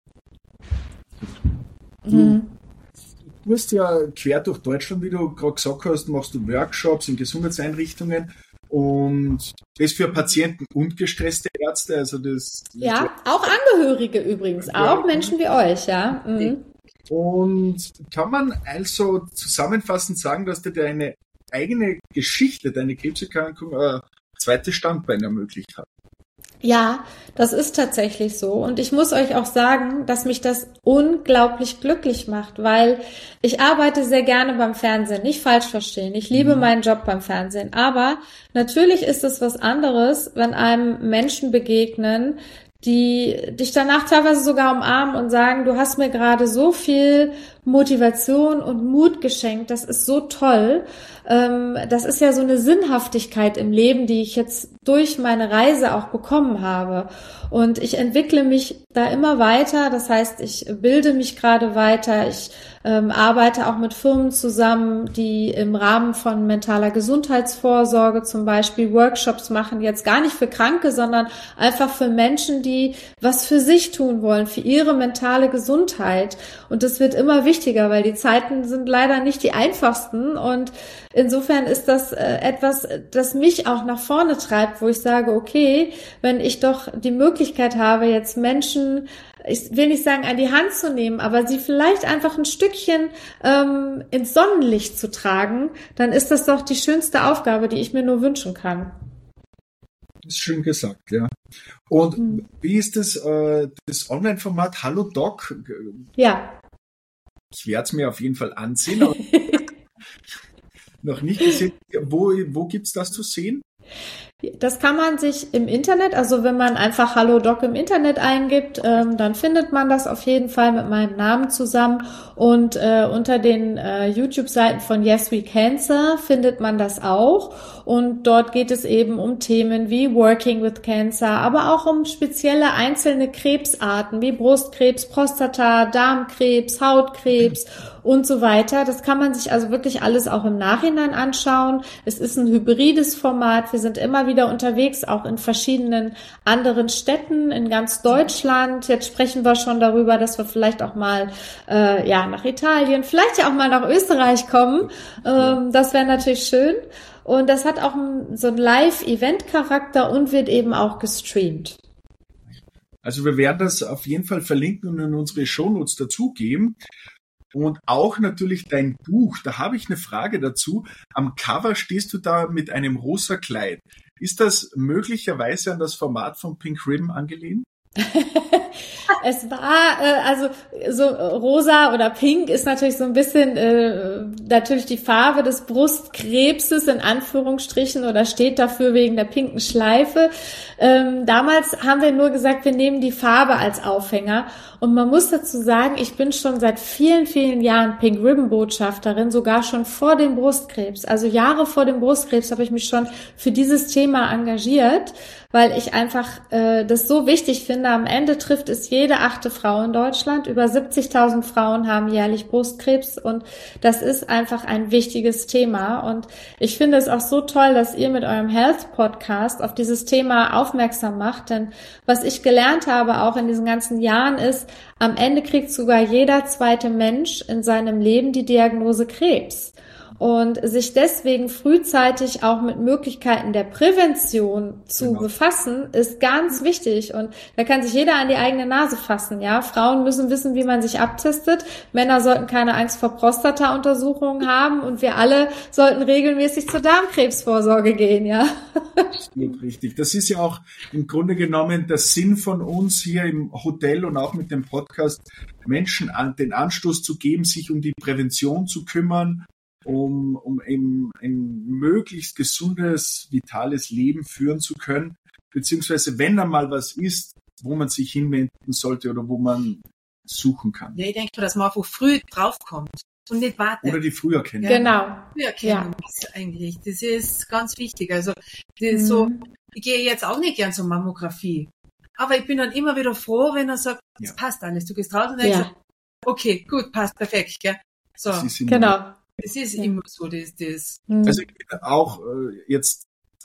Du hast ja quer durch Deutschland, wie du gerade gesagt hast, machst du Workshops in Gesundheitseinrichtungen und das für Patienten und gestresste Ärzte, also das... Ja, auch Angehörige übrigens, auch Menschen wie euch, ja. Mhm. Und kann man also zusammenfassend sagen, dass dir deine eigene Geschichte, deine Krebserkrankung ein zweites Standbein ermöglicht hat? Ja, das ist tatsächlich so. Und ich muss euch auch sagen, dass mich das unglaublich glücklich macht, weil ich arbeite sehr gerne beim Fernsehen. Nicht falsch verstehen. Ich liebe meinen Job beim Fernsehen. Aber natürlich ist es was anderes, wenn einem Menschen begegnen, die dich danach teilweise sogar umarmen und sagen, du hast mir gerade so viel Motivation und Mut geschenkt, das ist so toll. Das ist ja so eine Sinnhaftigkeit im Leben, die ich jetzt durch meine Reise auch bekommen habe. Und ich entwickle mich da immer weiter. Das heißt, ich bilde mich gerade weiter. Ich arbeite auch mit Firmen zusammen, die im Rahmen von mentaler Gesundheitsvorsorge zum Beispiel Workshops machen. Jetzt gar nicht für Kranke, sondern einfach für Menschen, die was für sich tun wollen, für ihre mentale Gesundheit. Und das wird immer wichtiger, weil die Zeiten sind leider nicht die einfachsten. Und insofern ist das etwas, das mich auch nach vorne treibt, wo ich sage, okay, wenn ich doch die Möglichkeit habe, jetzt Menschen, ich will nicht sagen, an die Hand zu nehmen, aber sie vielleicht einfach ein Stückchen ins Sonnenlicht zu tragen, dann ist das doch die schönste Aufgabe, die ich mir nur wünschen kann. Das ist schön gesagt, ja. Und wie ist das Online-Format Hallo Doc? Ja. Ich werde es mir auf jeden Fall ansehen, aber noch nicht gesehen. Wo gibt's das zu sehen? Das kann man sich im Internet, also wenn man einfach Hallo Doc im Internet eingibt, dann findet man das auf jeden Fall mit meinem Namen zusammen und unter den YouTube-Seiten von Yes We Cancer findet man das auch und dort geht es eben um Themen wie Working with Cancer, aber auch um spezielle einzelne Krebsarten wie Brustkrebs, Prostata, Darmkrebs, Hautkrebs und so weiter. Das kann man sich also wirklich alles auch im Nachhinein anschauen. Es ist ein hybrides Format. Wir sind immer wieder unterwegs, auch in verschiedenen anderen Städten in ganz Deutschland. Jetzt sprechen wir schon darüber, dass wir vielleicht auch mal nach Italien, vielleicht ja auch mal nach Österreich kommen. Das wäre natürlich schön. Und das hat auch so einen Live-Event-Charakter und wird eben auch gestreamt. Also wir werden das auf jeden Fall verlinken und in unsere Shownotes dazugeben. Und auch natürlich dein Buch. Da habe ich eine Frage dazu. Am Cover stehst du da mit einem rosa Kleid. Ist das möglicherweise an das Format von Pink Ribbon angelehnt? Es war, also so rosa oder pink ist natürlich so ein bisschen natürlich die Farbe des Brustkrebses in Anführungsstrichen oder steht dafür wegen der pinken Schleife. Damals haben wir nur gesagt, wir nehmen die Farbe als Aufhänger. Und man muss dazu sagen, ich bin schon seit vielen, vielen Jahren Pink Ribbon Botschafterin, sogar schon vor dem Brustkrebs. Also Jahre vor dem Brustkrebs habe ich mich schon für dieses Thema engagiert, weil ich einfach das so wichtig finde. Am Ende trifft es jede 8. Frau in Deutschland. Über 70.000 Frauen haben jährlich Brustkrebs und das ist einfach ein wichtiges Thema. Und ich finde es auch so toll, dass ihr mit eurem Health Podcast auf dieses Thema aufmerksam macht. Denn was ich gelernt habe, auch in diesen ganzen Jahren, ist, am Ende kriegt sogar jeder zweite Mensch in seinem Leben die Diagnose Krebs. Und sich deswegen frühzeitig auch mit Möglichkeiten der Prävention zu befassen, ist ganz wichtig. Und da kann sich jeder an die eigene Nase fassen, ja. Frauen müssen wissen, wie man sich abtestet. Männer sollten keine Angst vor Prostata-Untersuchungen haben. Und wir alle sollten regelmäßig zur Darmkrebsvorsorge gehen, ja. Absolut richtig. Das ist ja auch im Grunde genommen der Sinn von uns hier im Hotel und auch mit dem Podcast, Menschen den Anstoß zu geben, sich um die Prävention zu kümmern, um eben ein möglichst gesundes, vitales Leben führen zu können, beziehungsweise wenn einmal was ist, wo man sich hinwenden sollte oder wo man suchen kann. Ja, ich denke, dass man einfach früh draufkommt und nicht wartet. Oder die früh erkennen. Ja. Genau. Früh erkennen ist eigentlich, das ist ganz wichtig. Also das ist so, ich gehe jetzt auch nicht gern zur Mammographie, aber ich bin dann immer wieder froh, wenn er sagt, es passt alles, du gehst raus und denkst, okay, gut, passt, perfekt, gell? So. Genau. Es ist immer so, das. Also ich bin auch jetzt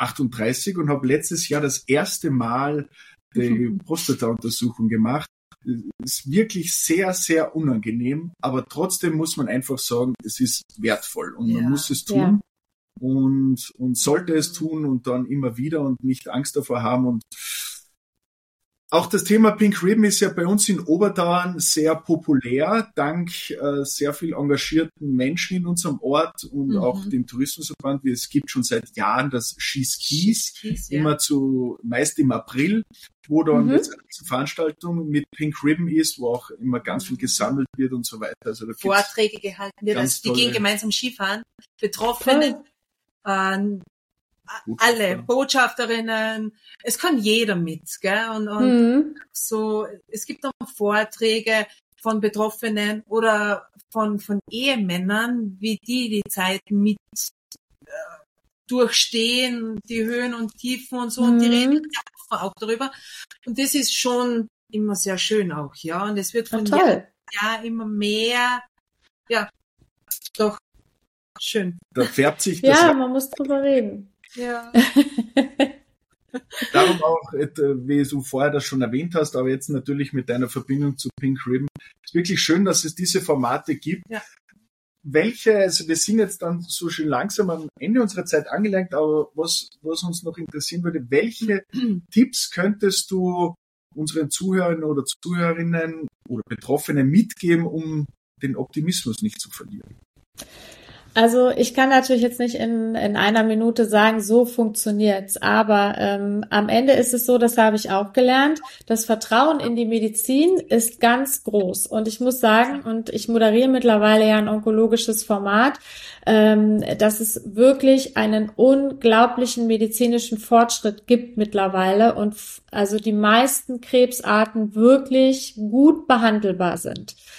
38 und habe letztes Jahr das erste Mal die Prostata-Untersuchung gemacht. Ist wirklich sehr, sehr unangenehm, aber trotzdem muss man einfach sagen, es ist wertvoll und man muss es tun und sollte es tun und dann immer wieder und nicht Angst davor haben. Und auch das Thema Pink Ribbon ist ja bei uns in Oberdauern sehr populär, dank sehr viel engagierten Menschen in unserem Ort und auch dem Tourismusverband. Es gibt schon seit Jahren das Schieß-Kies, meist im April, wo dann jetzt eine Veranstaltung mit Pink Ribbon ist, wo auch immer ganz viel gesammelt wird und so weiter. Also da Vorträge gehalten werden, also die gehen gemeinsam Skifahren, Betroffene, alle Botschafterinnen, es kann jeder mit, gell? Und so, es gibt auch Vorträge von Betroffenen oder von Ehemännern, wie die Zeiten mit durchstehen, die Höhen und Tiefen und so, und die reden auch darüber. Und das ist schon immer sehr schön auch, ja. Und es wird von Jahr zu Jahr immer mehr, ja, doch schön. Da färbt sich das. Ja, man muss drüber reden. Ja. Darum auch, wie du vorher das schon erwähnt hast, aber jetzt natürlich mit deiner Verbindung zu Pink Ribbon, ist wirklich schön, dass es diese Formate gibt. Ja. Also wir sind jetzt dann so schön langsam am Ende unserer Zeit angelangt, aber was uns noch interessieren würde, welche Tipps könntest du unseren Zuhörern oder Zuhörerinnen oder Betroffenen mitgeben, um den Optimismus nicht zu verlieren? Also ich kann natürlich jetzt nicht in einer Minute sagen, so funktioniert's. Aber am Ende ist es so, das habe ich auch gelernt, das Vertrauen in die Medizin ist ganz groß. Und ich muss sagen, und ich moderiere mittlerweile ja ein onkologisches Format, dass es wirklich einen unglaublichen medizinischen Fortschritt gibt mittlerweile und also die meisten Krebsarten wirklich gut behandelbar sind.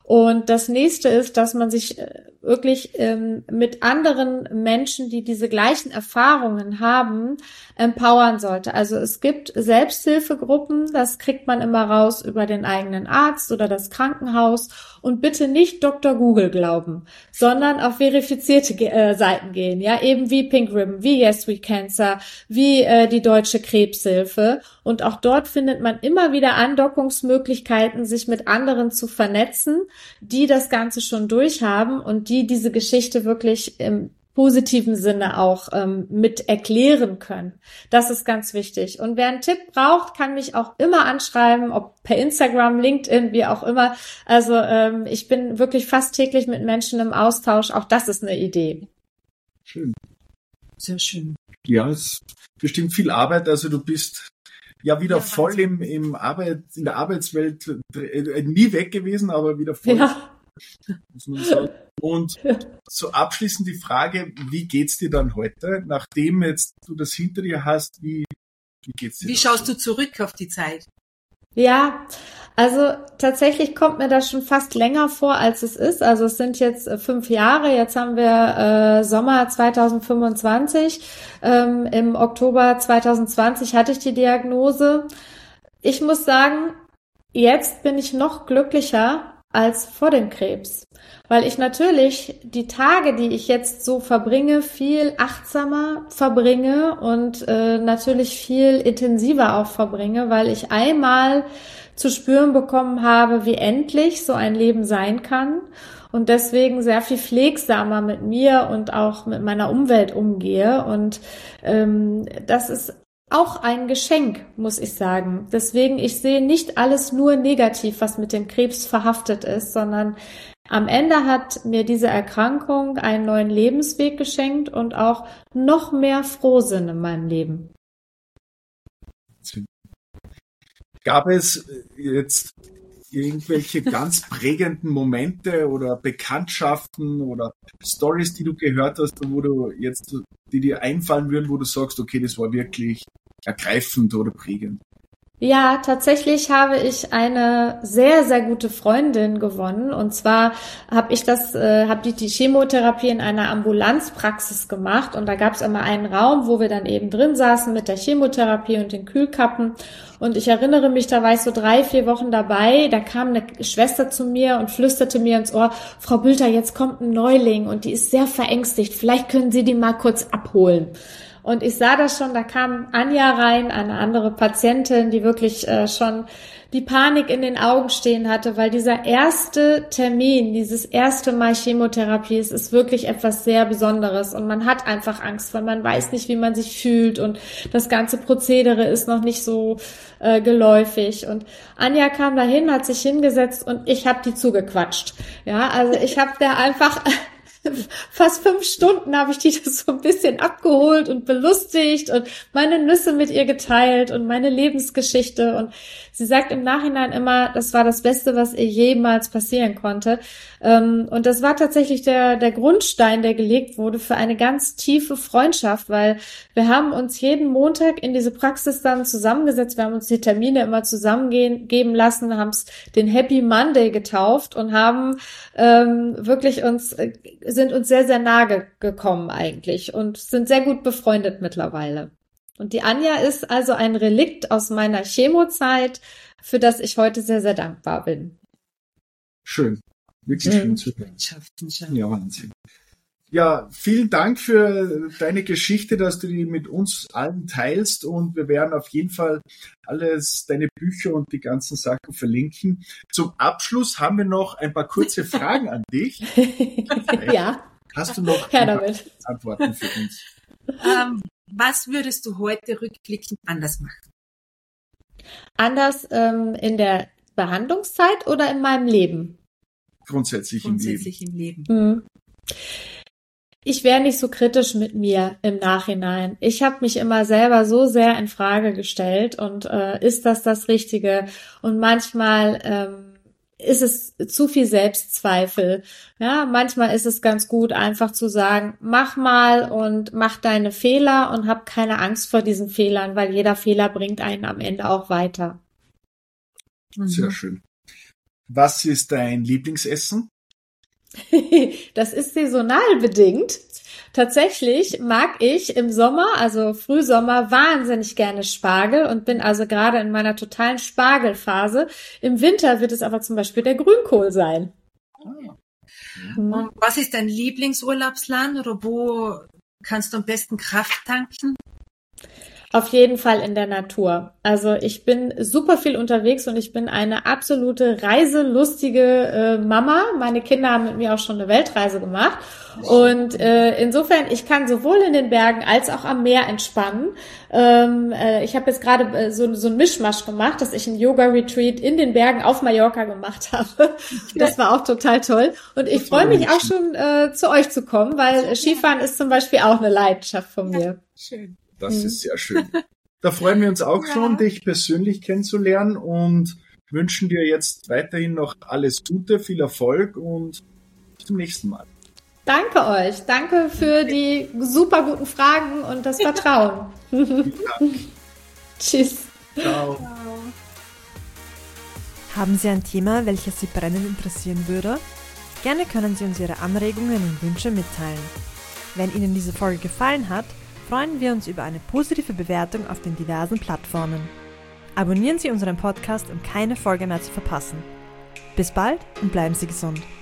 Und das nächste ist, dass man sich wirklich mit anderen Menschen, die diese gleichen Erfahrungen haben, empowern sollte. Also es gibt Selbsthilfegruppen, das kriegt man immer raus über den eigenen Arzt oder das Krankenhaus, und bitte nicht Dr. Google glauben, sondern auf verifizierte Seiten gehen, ja, eben wie Pink Ribbon, wie Yes We Cancer, wie die Deutsche Krebshilfe, und auch dort findet man immer wieder Andockungsmöglichkeiten, sich mit anderen zu vernetzen, die das Ganze schon durchhaben und die diese Geschichte wirklich im positiven Sinne auch mit erklären können. Das ist ganz wichtig. Und wer einen Tipp braucht, kann mich auch immer anschreiben, ob per Instagram, LinkedIn, wie auch immer. Also ich bin wirklich fast täglich mit Menschen im Austausch. Auch das ist eine Idee. Schön. Sehr schön. Ja, es ist bestimmt viel Arbeit. Also du bist ja wieder voll in der Arbeitswelt nie weg gewesen, aber wieder voll. Ja. Muss man sagen. Und so abschließend die Frage, wie geht's dir dann heute, nachdem jetzt du das hinter dir hast, wie geht's dir? Wie schaust du zurück auf die Zeit? Ja, also tatsächlich kommt mir das schon fast länger vor, als es ist. Also es sind jetzt 5 Jahre, jetzt haben wir Sommer 2025. Im Oktober 2020 hatte ich die Diagnose. Ich muss sagen, jetzt bin ich noch glücklicher als vor dem Krebs, weil ich natürlich die Tage, die ich jetzt so verbringe, viel achtsamer verbringe und natürlich viel intensiver auch verbringe, weil ich einmal zu spüren bekommen habe, wie endlich so ein Leben sein kann und deswegen sehr viel pflegsamer mit mir und auch mit meiner Umwelt umgehe, und das ist auch ein Geschenk, muss ich sagen. Deswegen, ich sehe nicht alles nur negativ, was mit dem Krebs verhaftet ist, sondern am Ende hat mir diese Erkrankung einen neuen Lebensweg geschenkt und auch noch mehr Frohsinn in meinem Leben. Gab es jetzt irgendwelche ganz prägenden Momente oder Bekanntschaften oder Stories, die du gehört hast, wo du jetzt, die dir einfallen würden, wo du sagst, okay, das war wirklich ergreifend oder prägend? Ja, tatsächlich habe ich eine sehr, sehr gute Freundin gewonnen. Und zwar habe ich die Chemotherapie in einer Ambulanzpraxis gemacht. Und da gab es immer einen Raum, wo wir dann eben drin saßen mit der Chemotherapie und den Kühlkappen. Und ich erinnere mich, da war ich so 3-4 Wochen dabei. Da kam eine Schwester zu mir und flüsterte mir ins Ohr: Frau Bülter, jetzt kommt ein Neuling und die ist sehr verängstigt. Vielleicht können Sie die mal kurz abholen. Und ich sah das schon, da kam Anja rein, eine andere Patientin, die wirklich schon die Panik in den Augen stehen hatte, weil dieser erste Termin, dieses erste Mal Chemotherapie, es ist wirklich etwas sehr Besonderes und man hat einfach Angst, weil man weiß nicht, wie man sich fühlt und das ganze Prozedere ist noch nicht so geläufig. Und Anja kam dahin, hat sich hingesetzt und ich habe die zugequatscht. Ja, also ich habe da einfach fast 5 Stunden habe ich die das so ein bisschen abgeholt und belustigt und meine Nüsse mit ihr geteilt und meine Lebensgeschichte. Und sie sagt im Nachhinein immer, das war das Beste, was ihr jemals passieren konnte. Und das war tatsächlich der Grundstein, der gelegt wurde für eine ganz tiefe Freundschaft, weil wir haben uns jeden Montag in diese Praxis dann zusammengesetzt. Wir haben uns die Termine immer zusammengeben lassen, haben es den Happy Monday getauft und haben sind uns sehr, sehr nahe gekommen eigentlich und sind sehr gut befreundet mittlerweile. Und die Anja ist also ein Relikt aus meiner Chemozeit, für das ich heute sehr, sehr dankbar bin. Schön. Wirklich schön zu hören. Ja, Wahnsinn. Ja, vielen Dank für deine Geschichte, dass du die mit uns allen teilst, und wir werden auf jeden Fall deine Bücher und die ganzen Sachen verlinken. Zum Abschluss haben wir noch ein paar kurze Fragen an dich. Ja. Hast du noch Antworten für uns? Was würdest du heute rückblickend anders machen? Anders in der Behandlungszeit oder in meinem Leben? Grundsätzlich im Leben. Ich wäre nicht so kritisch mit mir im Nachhinein. Ich habe mich immer selber so sehr in Frage gestellt und ist das Richtige? Und manchmal ist es zu viel Selbstzweifel. Ja, manchmal ist es ganz gut, einfach zu sagen, mach mal und mach deine Fehler und hab keine Angst vor diesen Fehlern, weil jeder Fehler bringt einen am Ende auch weiter. Sehr schön. Was ist dein Lieblingsessen? Das ist saisonal bedingt. Tatsächlich mag ich im Sommer, also Frühsommer, wahnsinnig gerne Spargel und bin also gerade in meiner totalen Spargelphase. Im Winter wird es aber zum Beispiel der Grünkohl sein. Und was ist dein Lieblingsurlaubsland oder wo kannst du am besten Kraft tanken? Auf jeden Fall in der Natur. Also ich bin super viel unterwegs und ich bin eine absolute reiselustige Mama. Meine Kinder haben mit mir auch schon eine Weltreise gemacht. Und insofern, ich kann sowohl in den Bergen als auch am Meer entspannen. Ich habe jetzt gerade so ein Mischmasch gemacht, dass ich einen Yoga-Retreat in den Bergen auf Mallorca gemacht habe. Das war auch total toll. Und ich freue mich auch schon zu euch zu kommen, weil Skifahren ist zum Beispiel auch eine Leidenschaft von mir. Schön. Das ist sehr schön. Da freuen wir uns auch schon, dich persönlich kennenzulernen und wünschen dir jetzt weiterhin noch alles Gute, viel Erfolg und bis zum nächsten Mal. Danke euch. Danke für die super guten Fragen und das Vertrauen. Tschüss. Ciao. Haben Sie ein Thema, welches Sie brennend interessieren würde? Gerne können Sie uns Ihre Anregungen und Wünsche mitteilen. Wenn Ihnen diese Folge gefallen hat, freuen wir uns über eine positive Bewertung auf den diversen Plattformen. Abonnieren Sie unseren Podcast, um keine Folge mehr zu verpassen. Bis bald und bleiben Sie gesund.